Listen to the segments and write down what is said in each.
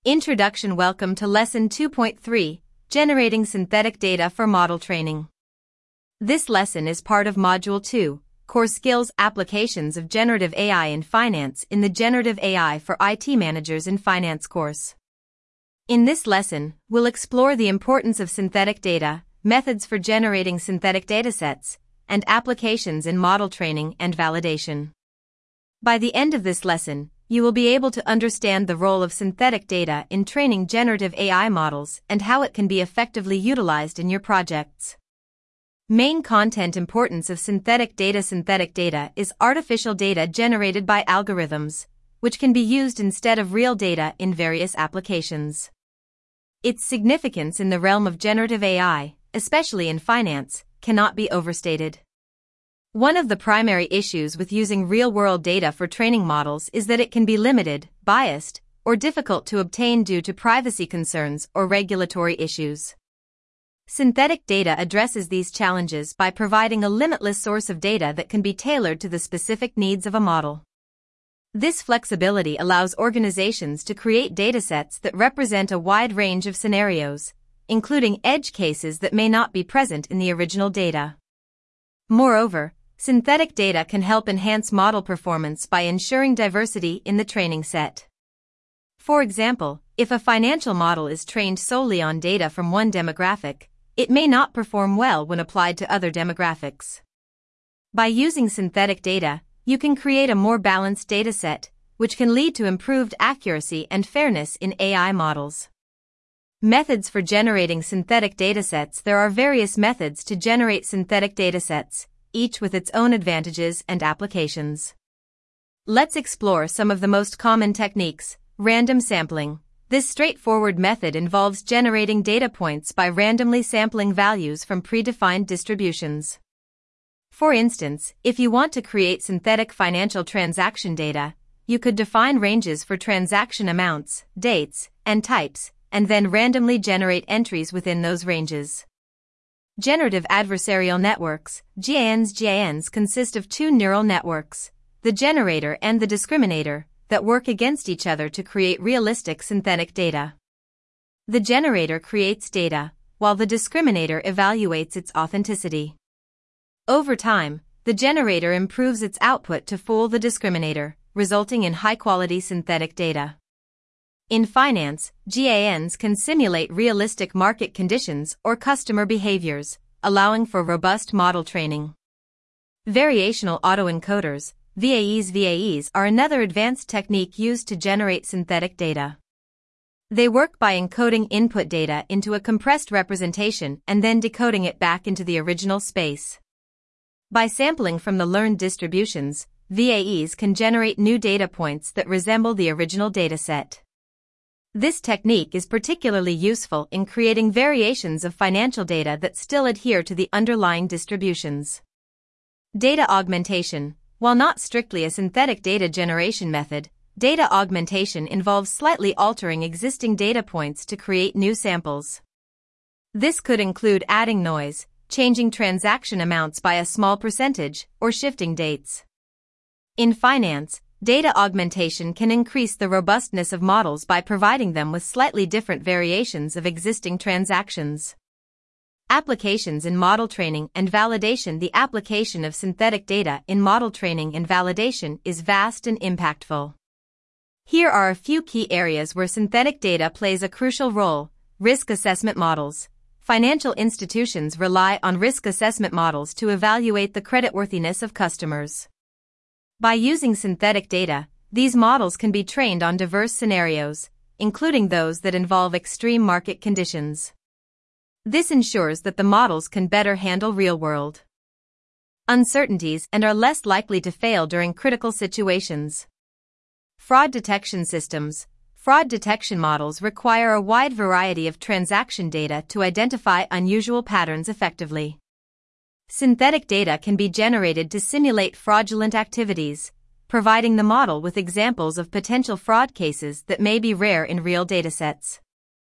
Introduction. Welcome to Lesson 2.3, Generating Synthetic Data for Model Training. This lesson is part of Module 2, Core Skills Applications of Generative AI in Finance in the Generative AI for IT Managers in Finance course. In this lesson, we'll explore the importance of synthetic data, methods for generating synthetic datasets, and applications in model training and validation. By the end of this lesson, you will be able to understand the role of synthetic data in training generative AI models and how it can be effectively utilized in your projects. Main content. Importance of synthetic data. Synthetic data is artificial data generated by algorithms, which can be used instead of real data in various applications. Its significance in the realm of generative AI, especially in finance, cannot be overstated. One of the primary issues with using real-world data for training models is that it can be limited, biased, or difficult to obtain due to privacy concerns or regulatory issues. Synthetic data addresses these challenges by providing a limitless source of data that can be tailored to the specific needs of a model. This flexibility allows organizations to create datasets that represent a wide range of scenarios, including edge cases that may not be present in the original data. Moreover, synthetic data can help enhance model performance by ensuring diversity in the training set. For example, if a financial model is trained solely on data from one demographic, it may not perform well when applied to other demographics. By using synthetic data, you can create a more balanced dataset, which can lead to improved accuracy and fairness in AI models. Methods for generating synthetic datasets. There are various methods to generate synthetic datasets, each with its own advantages and applications. Let's explore some of the most common techniques. Random sampling. This straightforward method involves generating data points by randomly sampling values from predefined distributions. For instance, if you want to create synthetic financial transaction data, you could define ranges for transaction amounts, dates, and types, and then randomly generate entries within those ranges. Generative adversarial networks, GANs. GANs consist of two neural networks, the generator and the discriminator, that work against each other to create realistic synthetic data. The generator creates data, while the discriminator evaluates its authenticity. Over time, the generator improves its output to fool the discriminator, resulting in high-quality synthetic data. In finance, GANs can simulate realistic market conditions or customer behaviors, allowing for robust model training. Variational autoencoders, VAEs. VAEs are another advanced technique used to generate synthetic data. They work by encoding input data into a compressed representation and then decoding it back into the original space. By sampling from the learned distributions, VAEs can generate new data points that resemble the original dataset. This technique is particularly useful in creating variations of financial data that still adhere to the underlying distributions. Data augmentation. While not strictly a synthetic data generation method, data augmentation involves slightly altering existing data points to create new samples. This could include adding noise, changing transaction amounts by a small percentage, or shifting dates. In finance, data augmentation can increase the robustness of models by providing them with slightly different variations of existing transactions. Applications in model training and validation. The application of synthetic data in model training and validation is vast and impactful. Here are a few key areas where synthetic data plays a crucial role. Risk assessment models. Financial institutions rely on risk assessment models to evaluate the creditworthiness of customers. By using synthetic data, these models can be trained on diverse scenarios, including those that involve extreme market conditions. This ensures that the models can better handle real-world uncertainties and are less likely to fail during critical situations. Fraud detection systems. Fraud detection models require a wide variety of transaction data to identify unusual patterns effectively. Synthetic data can be generated to simulate fraudulent activities, providing the model with examples of potential fraud cases that may be rare in real datasets.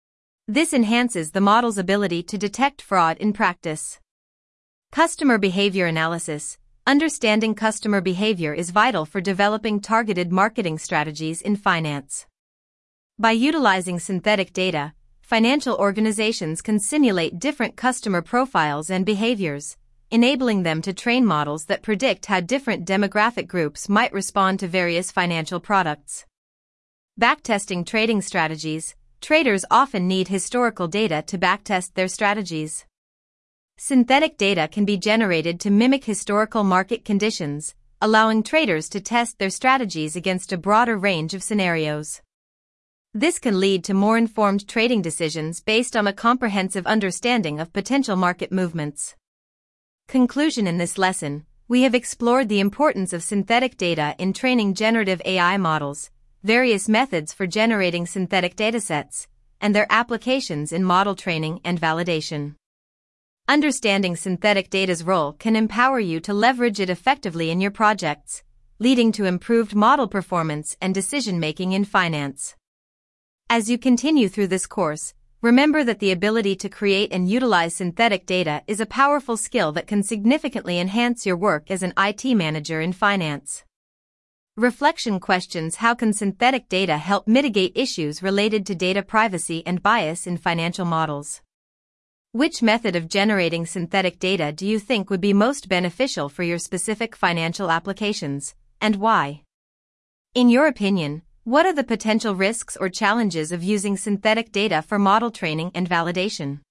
This enhances the model's ability to detect fraud in practice. Customer behavior analysis. Understanding customer behavior is vital for developing targeted marketing strategies in finance. By utilizing synthetic data, financial organizations can simulate different customer profiles and behaviors, enabling them to train models that predict how different demographic groups might respond to various financial products. Backtesting trading strategies. Traders often need historical data to backtest their strategies. Synthetic data can be generated to mimic historical market conditions, allowing traders to test their strategies against a broader range of scenarios. This can lead to more informed trading decisions based on a comprehensive understanding of potential market movements. Conclusion: in this lesson, we have explored the importance of synthetic data in training generative AI models, various methods for generating synthetic datasets, and their applications in model training and validation. Understanding synthetic data's role can empower you to leverage it effectively in your projects, leading to improved model performance and decision-making in finance. As you continue through this course, remember that the ability to create and utilize synthetic data is a powerful skill that can significantly enhance your work as an IT manager in finance. Reflection questions: how can synthetic data help mitigate issues related to data privacy and bias in financial models? Which method of generating synthetic data do you think would be most beneficial for your specific financial applications, and why? In your opinion, what are the potential risks or challenges of using synthetic data for model training and validation?